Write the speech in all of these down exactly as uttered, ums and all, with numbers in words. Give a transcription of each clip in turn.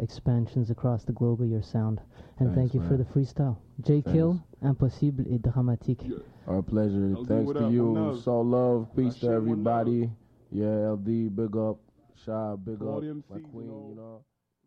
expansions across the globe of your sound. And Thanks, thank you man. for the freestyle. J. Thanks. Kill, Impossible et Dramatique. Yeah. Our pleasure. L D, Thanks what to up? you. One love. So love. Peace I to share one everybody. Yeah, L D, big up. Shy, big All up. the M Cs, My you queen, know. you know.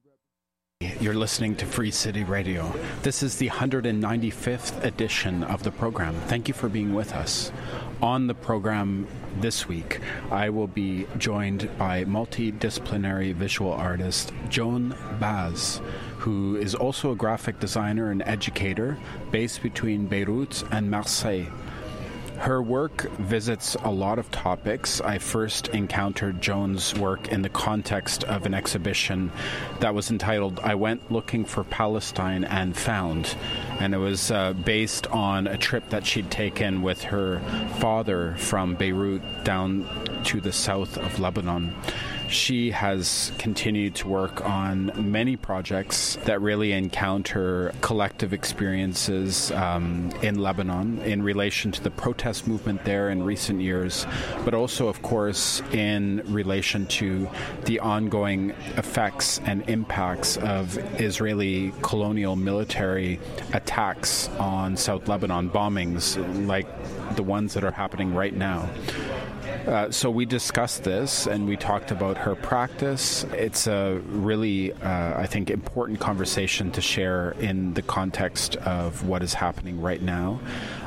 You're listening to Free City Radio. This is the one hundred ninety-fifth edition of the program. Thank you for being with us. On the program this week, I will be joined by multidisciplinary visual artist Joan Baz, who is also a graphic designer and educator based between Beirut and Marseille. Her work visits a lot of topics. I first encountered Joan's work in the context of an exhibition that was entitled I Went Looking for Palestine and Found. And it was uh, based on a trip that she'd taken with her father from Beirut down to the south of Lebanon. She has continued to work on many projects that really encounter collective experiences um, in Lebanon in relation to the protest movement there in recent years, but also, of course, in relation to the ongoing effects and impacts of Israeli colonial military attacks on South Lebanon, bombings like the ones that are happening right now. Uh, so we discussed this and we talked about her practice. It's a really, uh, I think, important conversation to share in the context of what is happening right now.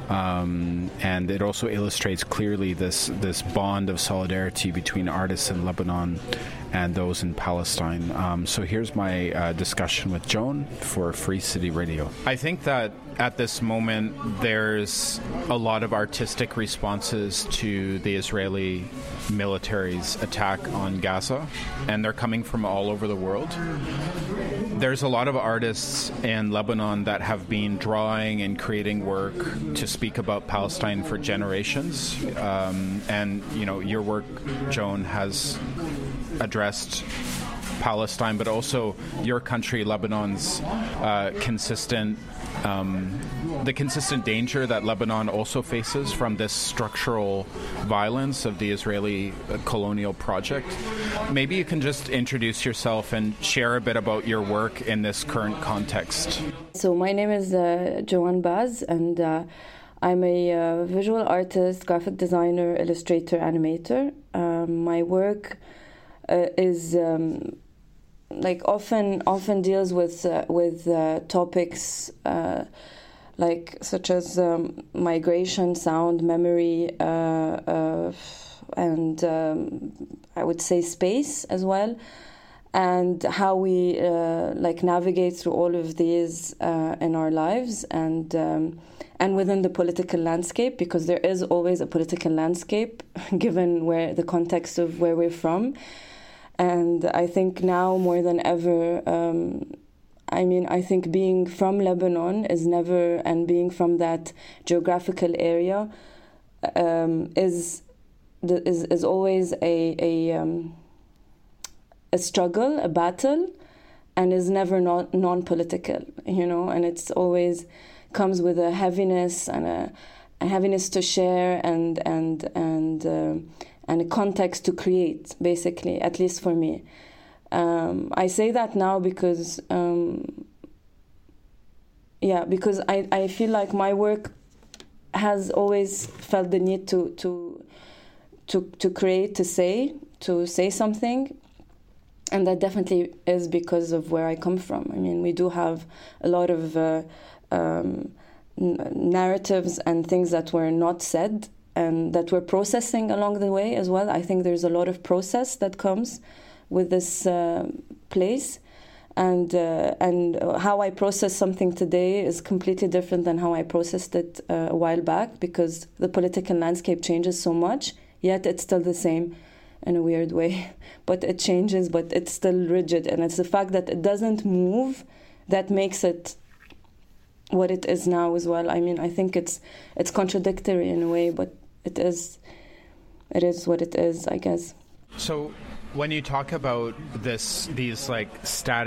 Um, and it also illustrates clearly this, this bond of solidarity between artists in Lebanon and those in Palestine. Um, so here's my uh, discussion with Joan for Free City Radio. I think that at this moment there's a lot of artistic responses to the Israeli military's attack on Gaza, and they're coming from all over the world. There's a lot of artists in Lebanon that have been drawing and creating work to speak about Palestine for generations. Um, and, you know, your work, Joan, has addressed Palestine, but also your country, Lebanon's uh, consistent Um, the consistent danger that Lebanon also faces from this structural violence of the Israeli uh, colonial project. Maybe you can just introduce yourself and share a bit about your work in this current context. So my name is uh, Joan Baz, and uh, I'm a uh, visual artist, graphic designer, illustrator, animator. Um, my work uh, is um, like often often deals with uh, with uh, topics uh, like such as um, migration, sound, memory, uh, uh, and um, I would say space as well, and how we uh, like navigate through all of these uh, in our lives, and um, and within the political landscape, because there is always a political landscape given where the context of where we're from. And I think now more than ever, um, I mean, I think being from Lebanon is never, and being from that geographical area um, is, is is always a a, um, a struggle, a battle, and is never not non-political, you know. And it's always comes with a heaviness and a, a heaviness to share and and and. Uh, and a context to create, basically, at least for me. Um, I say that now because, um, yeah, because I, I feel like my work has always felt the need to to to to create, to say, to say something, and that definitely is because of where I come from. I mean, we do have a lot of uh, um, n- narratives and things that were not said, and that we're processing along the way as well. I think there's a lot of process that comes with this uh, place, and uh, and how I process something today is completely different than how I processed it uh, a while back, because the political landscape changes so much, yet it's still the same in a weird way. But it changes, but it's still rigid, and it's the fact that it doesn't move that makes it what it is now as well. I mean, I think it's it's contradictory in a way, but it is it is what it is, I guess. So when you talk about this, these like static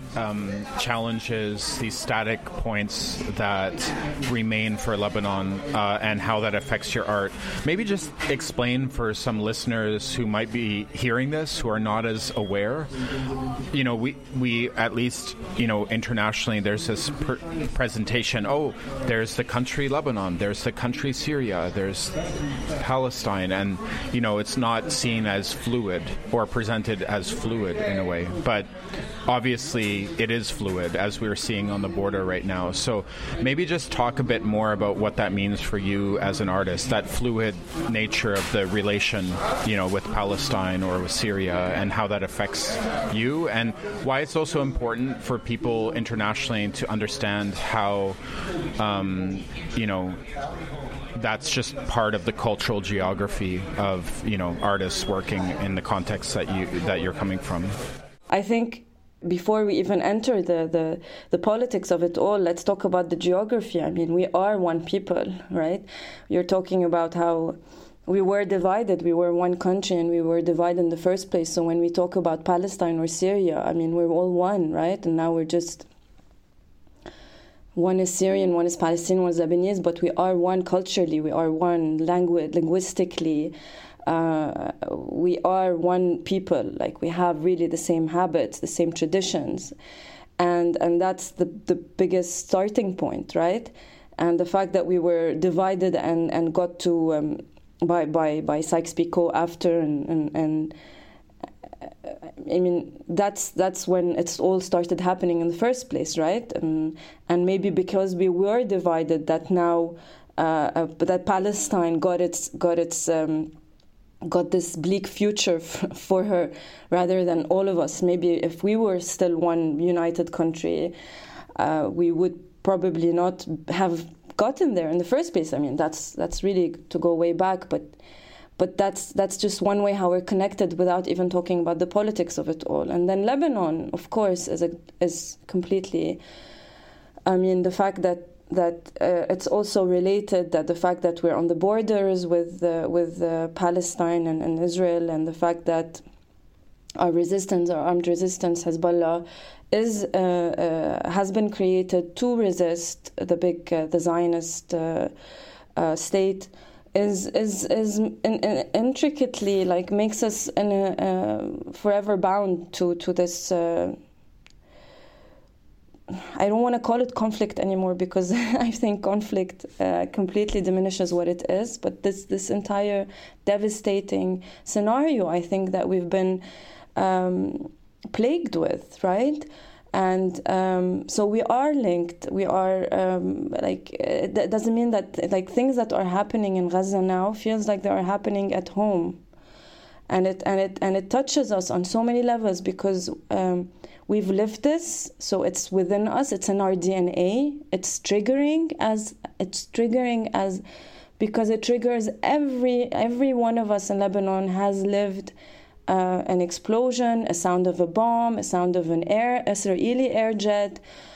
um, challenges, these static points that remain for Lebanon, uh, and how that affects your art. Maybe just explain for some listeners who might be hearing this, who are not as aware. You know, we, we at least, you know, internationally, there's this per- presentation, oh, there's the country Lebanon, there's the country Syria, there's Palestine, and, you know, it's not seen as fluid or presented as fluid in a way. But obviously it is fluid, as we're seeing on the border right now. So maybe just talk a bit more about what that means for you as an artist, that fluid nature of the relation, you know, with Palestine or with Syria, and how that affects you, and why it's also important for people internationally to understand how, um, you know, that's just part of the cultural geography of, you know, artists working in the context that you that you're coming from. I think before we even enter the, the, the politics of it all, let's talk about the geography. I mean, we are one people, right? You're talking about how we were divided. We were one country and we were divided in the first place. So when we talk about Palestine or Syria, I mean, we're all one, right? And now we're just... one is Syrian, one is Palestinian, one is Lebanese, but we are one culturally, we are one language, linguistically, uh, we are one people. Like, we have really the same habits, the same traditions, and and that's the, the biggest starting point, right? And the fact that we were divided and, and got to, um, by, by, by Sykes-Picot after, and, and, and I mean, that's that's when it's all started happening in the first place, right? And and maybe because we were divided, that now uh, uh, that Palestine got its got its um, got this bleak future f- for her, rather than all of us. Maybe if we were still one united country, uh, we would probably not have gotten there in the first place. I mean, that's that's really to go way back, but. But that's that's just one way how we're connected, without even talking about the politics of it all. And then Lebanon, of course, is a, is completely. I mean, the fact that that uh, it's also related, that the fact that we're on the borders with uh, with uh, Palestine and, and Israel, and the fact that our resistance, our armed resistance, Hezbollah, is uh, uh, has been created to resist the big uh, the Zionist uh, uh, state. Is is is in, in intricately, like, makes us in a, uh, forever bound to to this. Uh, I don't want to call it conflict anymore, because I think conflict uh, completely diminishes what it is. But this this entire devastating scenario, I think, that we've been um, plagued with, right? And um, so we are linked. We are um, like it that doesn't mean that, like, things that are happening in Gaza now feels like they are happening at home, and it and it and it touches us on so many levels, because um, we've lived this. So it's within us. It's in our D N A. It's triggering as it's triggering as because it triggers every every one of us in Lebanon has lived. Uh, an explosion, a sound of a bomb, a sound of an air, Israeli air jet,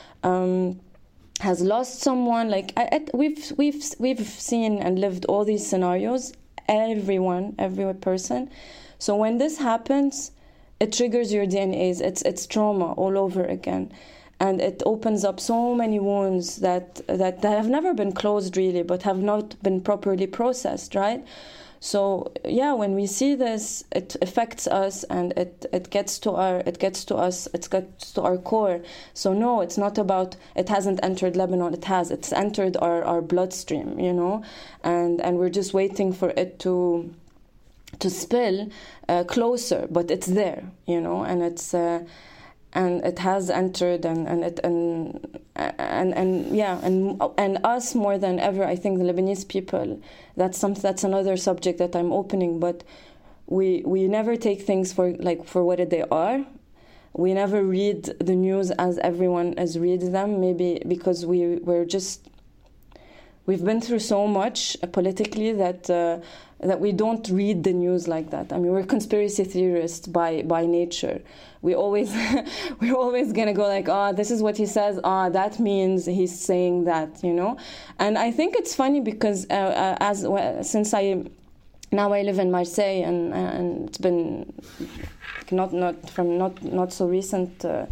um, has lost someone. Like I, I, we've we've we've seen and lived all these scenarios. Everyone, every person. So when this happens, it triggers your D N As. It's it's trauma all over again, and it opens up so many wounds that that, that have never been closed really, but have not been properly processed. Right. So yeah, when we see this, it affects us, and it, it gets to our it gets to us it gets to our core. So no, it's not about it hasn't entered Lebanon. It has. It's entered our, our bloodstream, you know, and and we're just waiting for it to to spill uh, closer. But it's there, you know, and it's. Uh, And it has entered, and and it and and and yeah, and and us more than ever. I think the Lebanese people. That's some. That's another subject that I'm opening. But we we never take things for like for what they are. We never read the news as everyone has read them. Maybe because we we're just we've been through so much politically that. Uh, that we don't read the news like that. I mean, we're conspiracy theorists by, by nature. We always, we're always going to go like, ah, oh, this is what he says. Ah, oh, that means he's saying that, you know? And I think it's funny because uh, uh, as well, since I, now I live in Marseille, and and it's been not not from not, not so recent. Uh,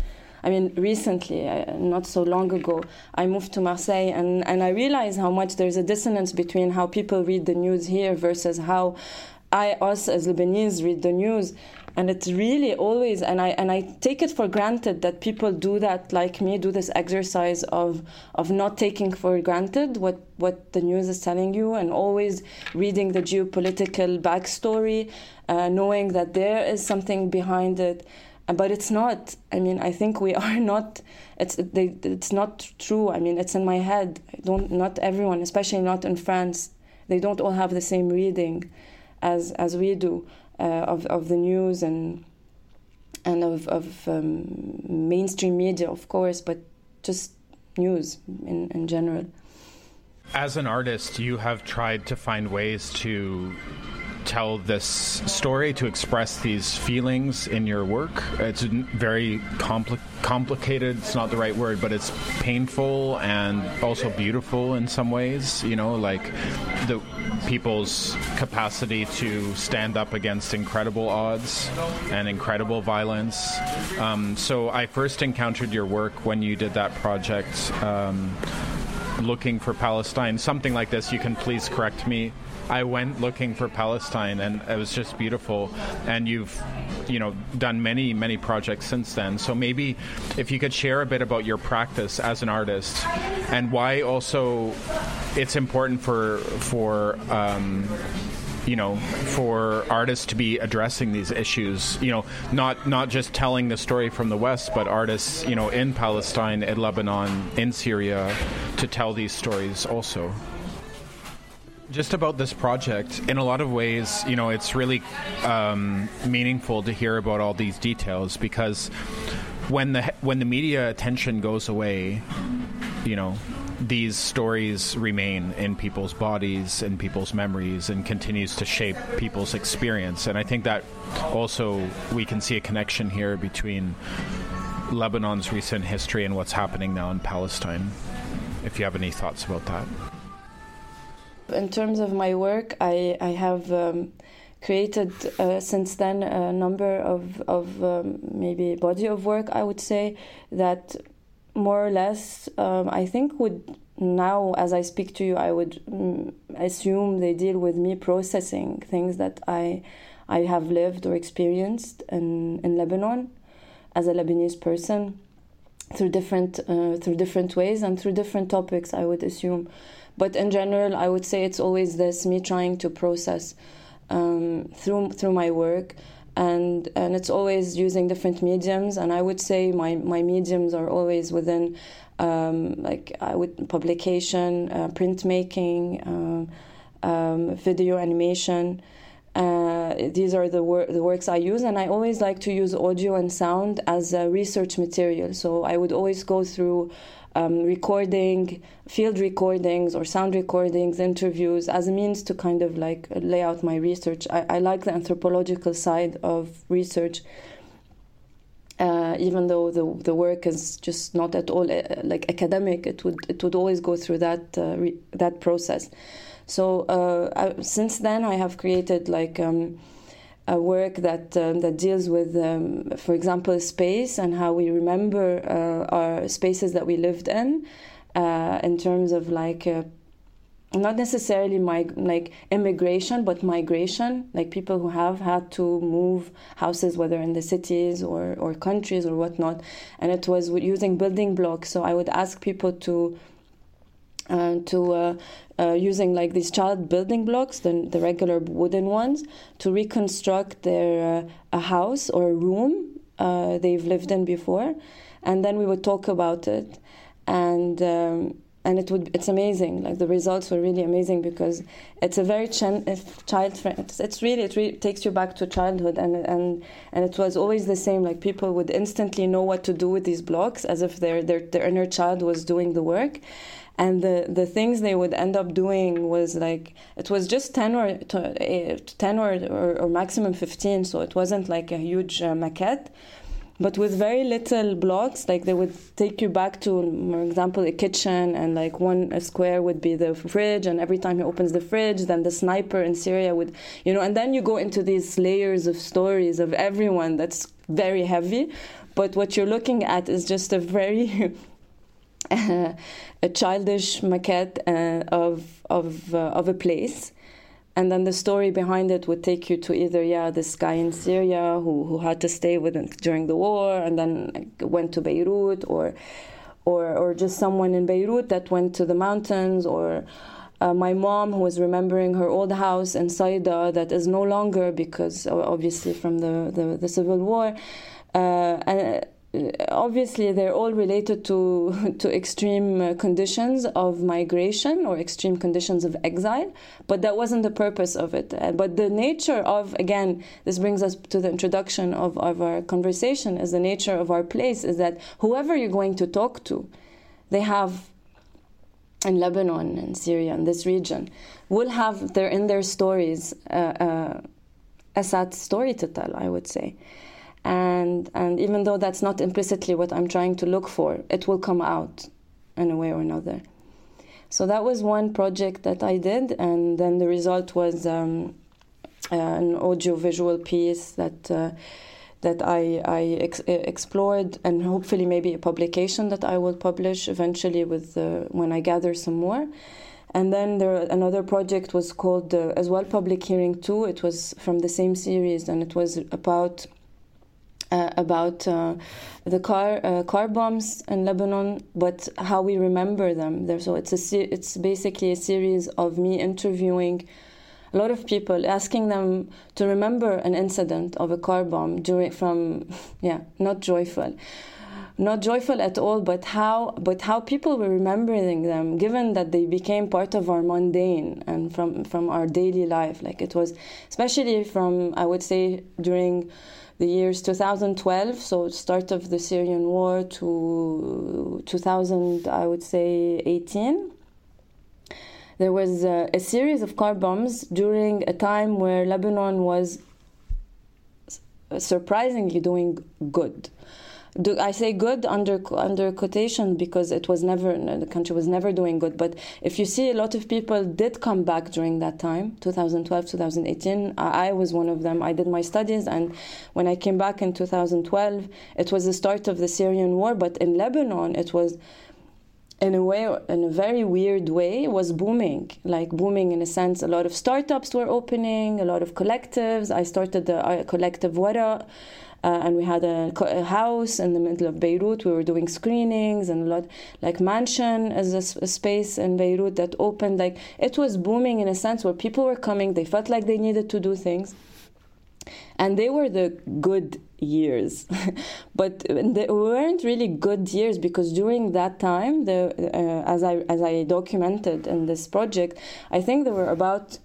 I mean, recently, uh, not so long ago, I moved to Marseille, and, and I realized how much there's a dissonance between how people read the news here versus how I, us as Lebanese, read the news. And it's really always, and I and I take it for granted that people do that, like me, do this exercise of of not taking for granted what, what the news is telling you, and always reading the geopolitical backstory, uh, knowing that there is something behind it. But it's not. I mean, I think we are not. It's they, it's not true. I mean, it's in my head. I don't. Not everyone, especially not in France, they don't all have the same reading as as we do. Uh, of of the news and and of of um, mainstream media, of course, but just news in, in general. As an artist, you have tried to find ways to tell this story, to express these feelings in your work. It's very compli- complicated, it's not the right word, but it's painful and also beautiful in some ways, you know, like the people's capacity to stand up against incredible odds and incredible violence. Um, so I first encountered your work when you did that project, um, Looking for Palestine, something like this. You can please correct me. I went looking for Palestine, and it was just beautiful. And you've, you know, done many, many projects since then. So maybe if you could share a bit about your practice as an artist, and why also it's important for for um, you know, for artists to be addressing these issues. You know, not not just telling the story from the West, but artists, you know, in Palestine, in Lebanon, in Syria, to tell these stories also. Just about this project, in a lot of ways, you know, it's really um, meaningful to hear about all these details, because when the when the media attention goes away, you know, these stories remain in people's bodies and people's memories and continues to shape people's experience. And I think that also we can see a connection here between Lebanon's recent history and what's happening now in Palestine. If you have any thoughts about that. In terms of my work, I, I have um, created uh, since then a number of, of um, maybe body of work, I would say, that more or less, um, I think would now, as I speak to you, I would mm, assume they deal with me processing things that I I have lived or experienced in, in Lebanon as a Lebanese person through different uh, through different ways and through different topics, I would assume. But in general, I would say it's always this, me trying to process um, through through my work. And and it's always using different mediums, and I would say my, my mediums are always within um, like I would publication, uh, printmaking, uh, um, video animation. Uh, these are the wor- the works I use, and I always like to use audio and sound as a research material. So I would always go through Um, recording, field recordings or sound recordings, interviews as a means to kind of like lay out my research. I, I like the anthropological side of research, uh, even though the the work is just not at all uh, like academic. It would it would always go through that uh, re- that process. So uh, I, since then, I have created like. Um, a work that um, that deals with, um, for example, space and how we remember uh, our spaces that we lived in, uh, in terms of like uh, not necessarily mig- like immigration, but migration, like people who have had to move houses, whether in the cities or, or countries or whatnot. And it was using building blocks. So I would ask people to Uh, to uh, uh, using like these child building blocks, the, the regular wooden ones, to reconstruct their uh, a house or a room uh, they've lived in before, and then we would talk about it, and um, and it would it's amazing. Like the results were really amazing because it's a very ch- child friend. It's, it's really it really takes you back to childhood, and and and it was always the same. Like people would instantly know what to do with these blocks, as if their their their inner child was doing the work. And the, the things they would end up doing was like, it was just ten or ten or, or, or maximum fifteen, so it wasn't like a huge uh, maquette. but with very little blocks. Like they would take you back to, for example, a kitchen, and like one square would be the fridge, and every time he opens the fridge, then the sniper in Syria would, you know, and then you go into these layers of stories of everyone that's very heavy. But what you're looking at is just a very uh, a childish maquette uh, of of uh, of a place. And then the story behind it would take you to either, yeah, this guy in Syria who, who had to stay with him during the war and then went to Beirut, or or or just someone in Beirut that went to the mountains, or uh, my mom who was remembering her old house in Saida that is no longer, because obviously from the, the, the civil war. Uh, and obviously they're all related to to extreme uh, conditions of migration or extreme conditions of exile, but that wasn't the purpose of it. Uh, but the nature of, again, this brings us to the introduction of, of our conversation, is the nature of our place is that whoever you're going to talk to, they have, in Lebanon and Syria and this region, will have their in their stories uh, uh, a sad story to tell, I would say. And and even though that's not implicitly what I'm trying to look for, it will come out in a way or another. So that was one project that I did, and then the result was um, uh, an audio-visual piece that uh, that I, I ex- explored, and hopefully maybe a publication that I will publish eventually with uh, when I gather some more. And then there another project was called uh, as well Public Hearing two. It was from the same series, and it was about Uh, about uh, the car uh, car bombs in Lebanon, but how we remember them there. So it's a se- it's basically a series of me interviewing a lot of people, asking them to remember an incident of a car bomb during from yeah not joyful, not joyful at all, but how but how people were remembering them, given that they became part of our mundane and from from our daily life. Like it was, especially from, I would say, during the years two thousand twelve, so start of the Syrian war, to two thousand, I would say, eighteen. There was a, a series of car bombs during a time where Lebanon was surprisingly doing good. Do, I say good under under quotation because it was never, the country was never doing good. But if you see, a lot of people did come back during that time, two thousand twelve, two thousand eighteen. I, I was one of them. I did my studies, and when I came back in two thousand twelve, it was the start of the Syrian war. But in Lebanon, it was, in a way, in a very weird way, was booming. Like booming in a sense, a lot of startups were opening, a lot of collectives. I started the uh, collective Wara. Uh, and we had a, a house in the middle of Beirut. We were doing screenings, and a lot, like Mansion is a, a space in Beirut that opened. Like it was booming in a sense where people were coming. They felt like they needed to do things, and they were the good years. But they weren't really good years, because during that time, the uh, as I as I documented in this project, I think there were about.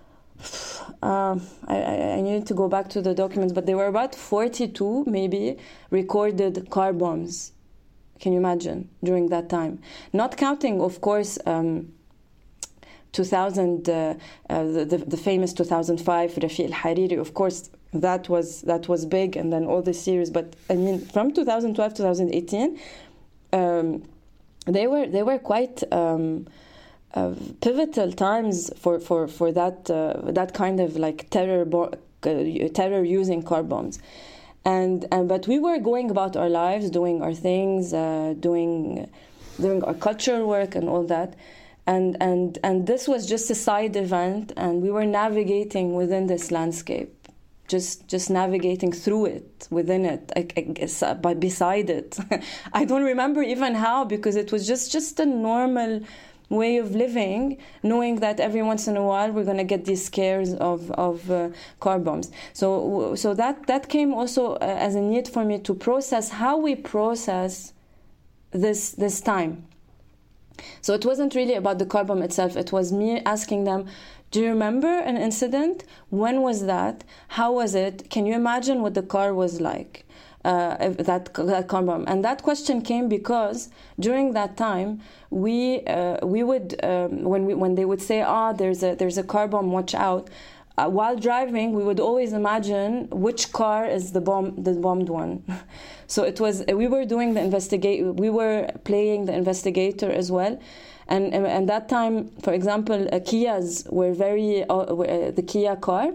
Uh, I, I needed to go back to the documents, but there were about forty-two, maybe, recorded car bombs. Can you imagine? During that time. Not counting, of course, um, two thousand, uh, uh, the, the, the famous two thousand five, Rafiq al-Hariri, of course, that was that was big, and then all the series. But, I mean, from two thousand twelve, two thousand eighteen, um, they were they were quite... Um, Uh, pivotal times for for for that uh, that kind of like terror bo- uh, terror using car bombs, and and but we were going about our lives, doing our things, uh, doing doing our cultural work and all that, and and and this was just a side event, and we were navigating within this landscape, just just navigating through it, within it, I, I guess, uh, by beside it. I don't remember even how, because it was just just a normal way of living, knowing that every once in a while we're going to get these scares of of uh, car bombs. So so that that came also uh, as a need for me to process how we process this this time. So it wasn't really about the car bomb itself. It was me asking them, do you remember an incident? When was that? How was it? Can you imagine what the car was like? Uh, that, that car bomb. And that question came because during that time we uh, we would um, when we when they would say, ah, there's a there's a car bomb, watch out. uh, while driving, we would always imagine which car is the bomb, the bombed one. So it was we were doing the investigate. We were playing the investigator as well, and and, and that time, for example, uh, Kias were very uh, uh, the Kia car.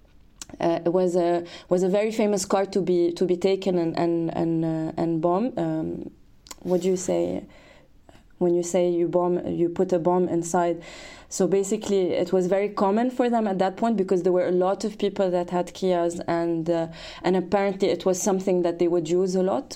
Uh, was a was a very famous car to be to be taken and and and, uh, and bomb. Um, what do you say when you say you bomb? You put a bomb inside. So basically, it was very common for them at that point because there were a lot of people that had Kias, and uh, and apparently it was something that they would use a lot.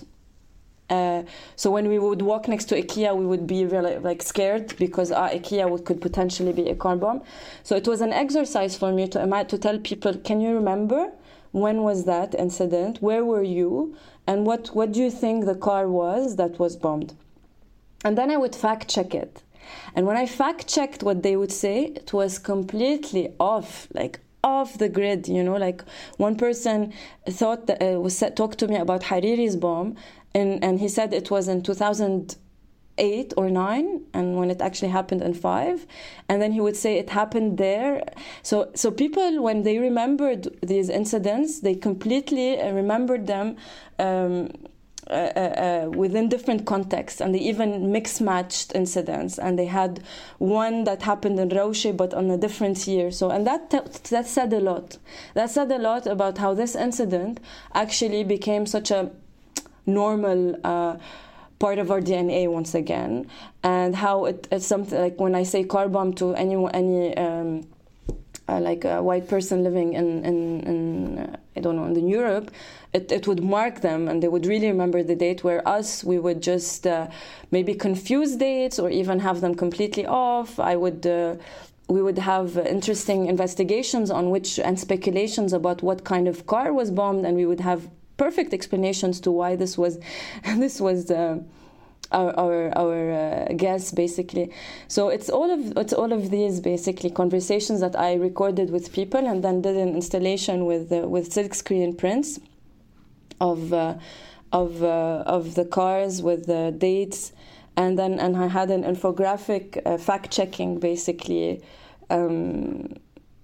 Uh, so when we would walk next to a Kia, we would be really like scared because ah, a Kia would, could potentially be a car bomb. So it was an exercise for me to to tell people, can you remember when was that incident? Where were you? And what what do you think the car was that was bombed? And then I would fact check it. And when I fact checked what they would say, it was completely off, like off the grid. You know, like one person thought that uh, was talked to me about Hariri's bomb. And, and he said it was in two thousand eight or nine, and when it actually happened in five, and then he would say it happened there. So, so people, when they remembered these incidents, they completely remembered them um, uh, uh, within different contexts, and they even mix-matched incidents. And they had one that happened in Rawshe, but on a different year. So, and that that said a lot. That said a lot about how this incident actually became such a normal uh, part of our D N A once again, and how it, it's something like when I say car bomb to any any um, uh, like a white person living in in, in uh, I don't know in Europe, it, it would mark them, and they would really remember the date. Where us, we would just uh, maybe confuse dates or even have them completely off. I would. Uh, we would have interesting investigations on which and speculations about what kind of car was bombed, and we would have perfect explanations to why this was this was uh, our our, our uh, guess basically. So it's all of it's all of these basically conversations that I recorded with people, and then did an installation with uh, with silk screen prints of uh, of uh, of the cars with the dates, and then and I had an infographic uh, fact checking basically. Um,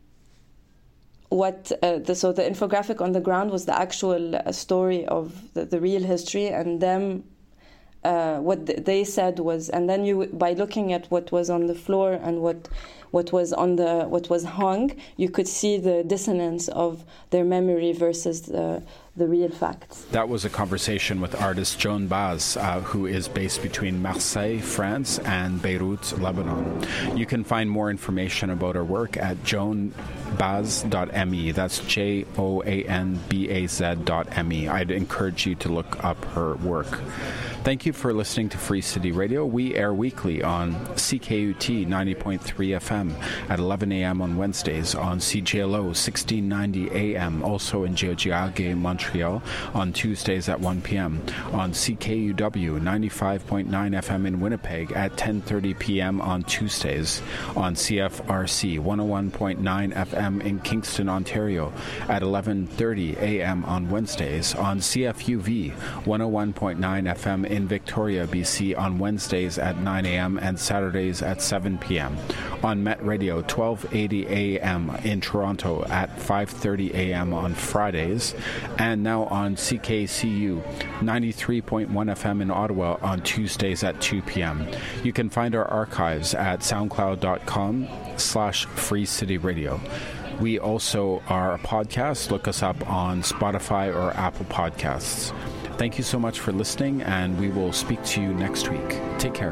What uh, the, so the infographic on the ground was the actual uh, story of the, the real history, and them uh, what th- they said was, and then you by looking at what was on the floor and what what was on the what was hung, you could see the dissonance of their memory versus the the real facts. That was a conversation with artist Joan Baz, uh, who is based between Marseille, France, and Beirut, Lebanon. You can find more information about her work at joan baz dot m e. That's J O A N B A Z dot M E. I'd encourage you to look up her work. Thank you for listening to Free City Radio. We air weekly on C K U T ninety point three F M at eleven a.m. on Wednesdays, on C J L O sixteen ninety A M, also in Tiohtià:ke, Montreal, on Tuesdays at one p.m., on C K U W ninety-five point nine F M in Winnipeg at ten thirty p.m. on Tuesdays, on C F R C one oh one point nine F M in Kingston, Ontario at eleven thirty a.m. on Wednesdays, on C F U V one oh one point nine F M in Victoria, B C on Wednesdays at nine a.m. and Saturdays at seven p.m. On Met Radio twelve eighty a.m. in Toronto at five thirty a.m. on Fridays, and now on C K C U ninety-three point one F M in Ottawa on Tuesdays at two p.m. You can find our archives at soundcloud.com slash Free City Radio. We also are a podcast. Look us up on Spotify or Apple Podcasts. Thank you so much for listening, and we will speak to you next week. Take care.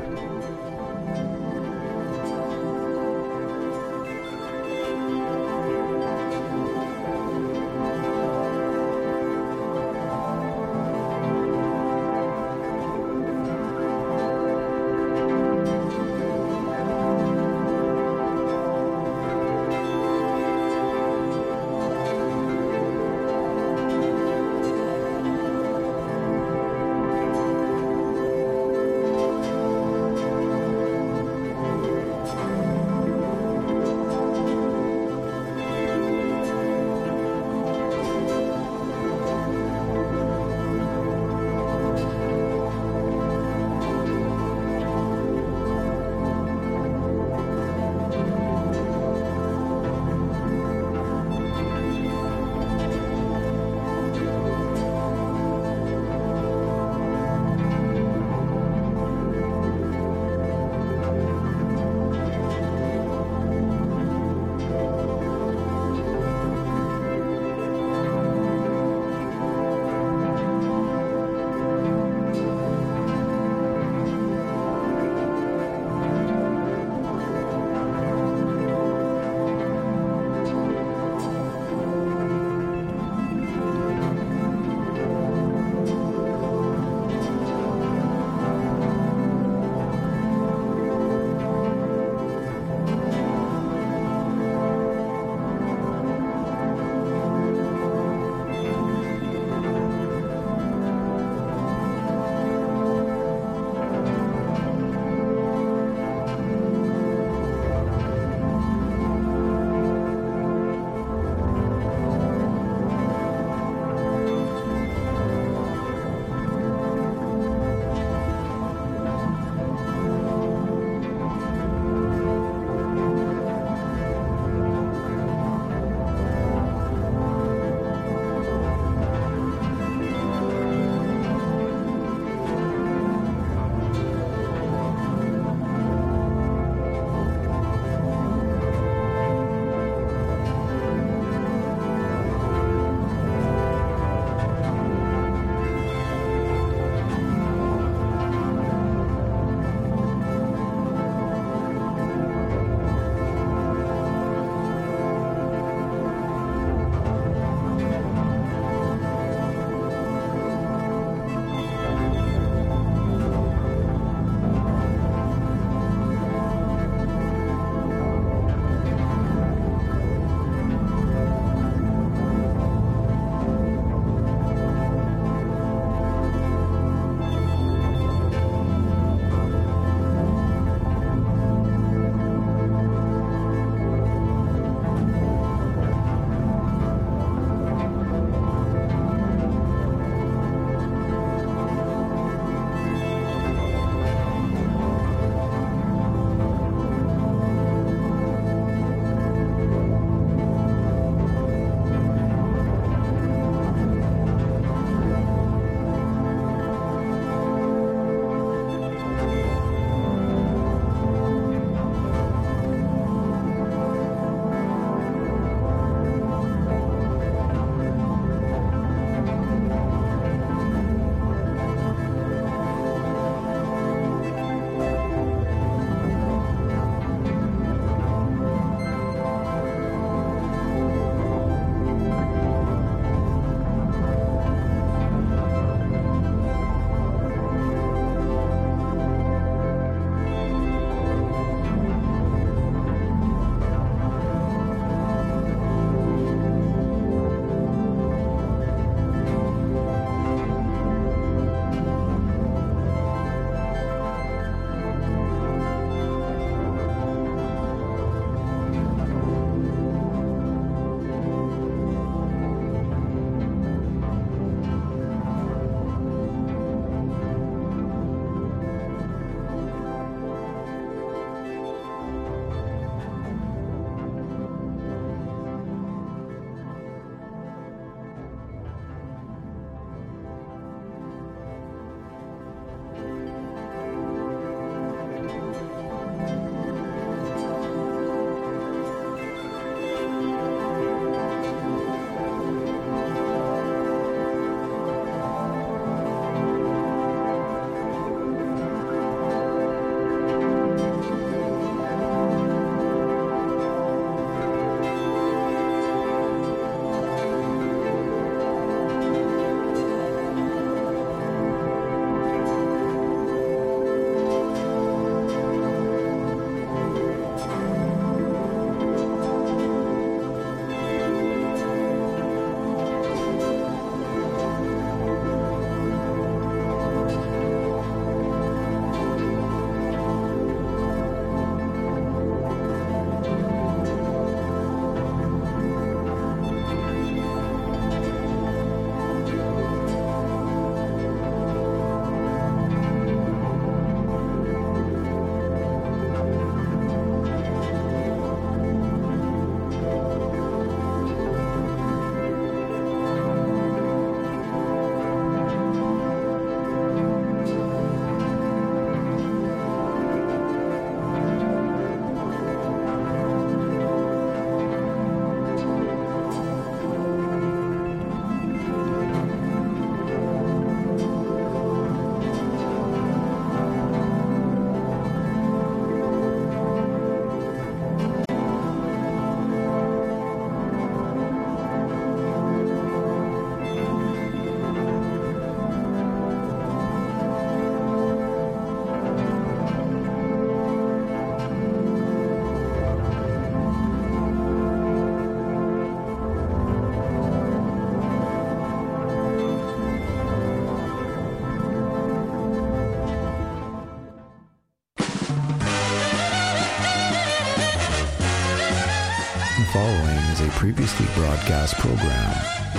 The following is a previously broadcast program.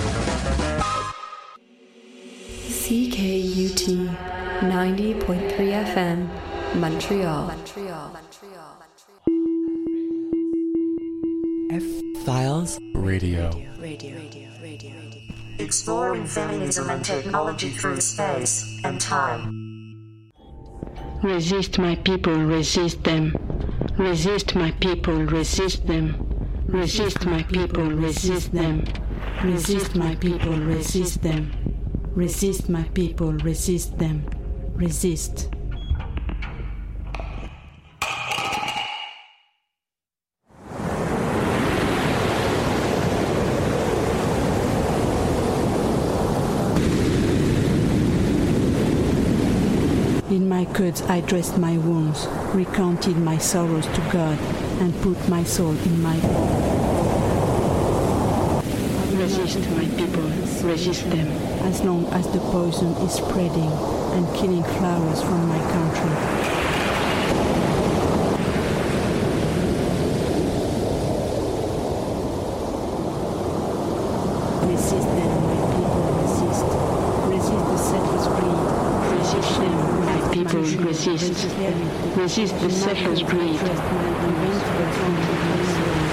C K U T ninety point three F M, Montreal. F-Files Radio. Radio. Radio. Radio. Exploring feminism and technology through space and time. Resist my people, resist them. Resist my people, resist them. Resist my people, resist them. Resist my people, resist them. Resist my people, resist them. Resist. In my cuts I dressed my wounds, recounted my sorrows to God, and put my soul in my bowl. Resist my people, resist them. As long as the poison is spreading and killing flowers from my country. Resist them, my people, resist. Resist the settlers' greed. Resist them, my people, resist. Resist the settlers' greed.